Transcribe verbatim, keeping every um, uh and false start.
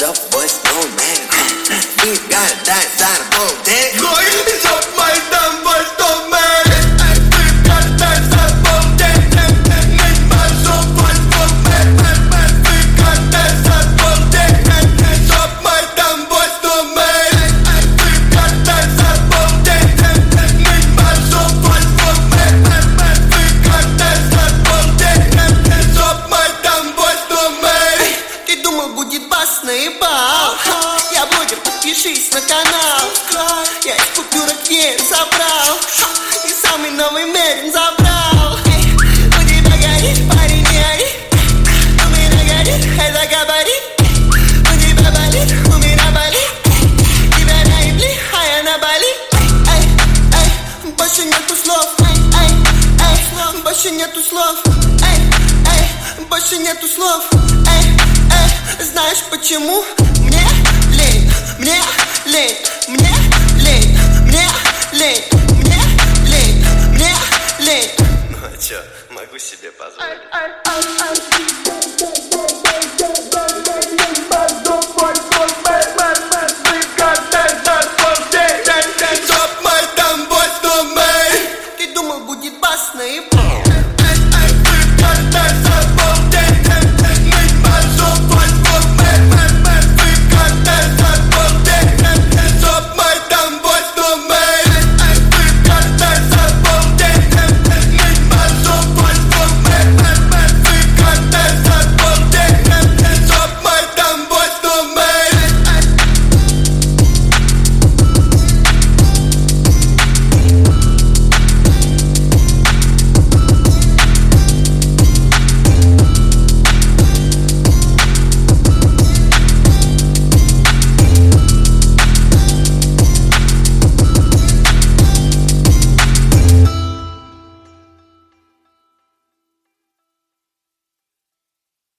Drop voice, no man. We gotta die inside a boat, dead. Boy, drop my damn voice, no man. We gotta die inside a boat, dead. Make my soul voice, no man. We gotta die inside a boat, dead. Drop my damn voice, no man. We gotta die inside a boat, dead. Make my soul voice, no man. We gotta die inside a boat, dead. Drop my damn voice, no man. Ты думал, будет бас наебал? Я блогер, подпишись на канал. Я из купюрок веер забрал и самый новый мерин забрал. У тебя горит, парень, не ори. У меня горит, это габарит. У тебя болит, у меня болит. Тебя наебли, а я на Бали. Эй, эй, больше нету слов. Эй, эй, эй, больше нету слов. Эй, эй, больше нету слов. Эй, эй, знаешь почему? Мне лень, мне лень, мне лень, мне лень, мне лень, мне лень. Ну а чё, могу себе позволить. Ай, ай, ай, ай.